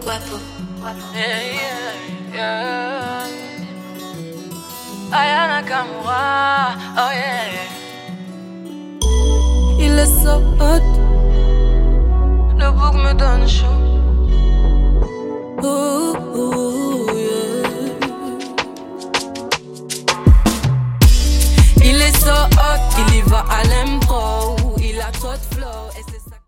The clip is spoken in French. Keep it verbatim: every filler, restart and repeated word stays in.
Yeah, yeah, yeah. Aya Nakamura, oh yeah. Il est so hot. Le bouc me donne chaud. Ooh, ooh, yeah. Il est so hot, il y va à l'impro.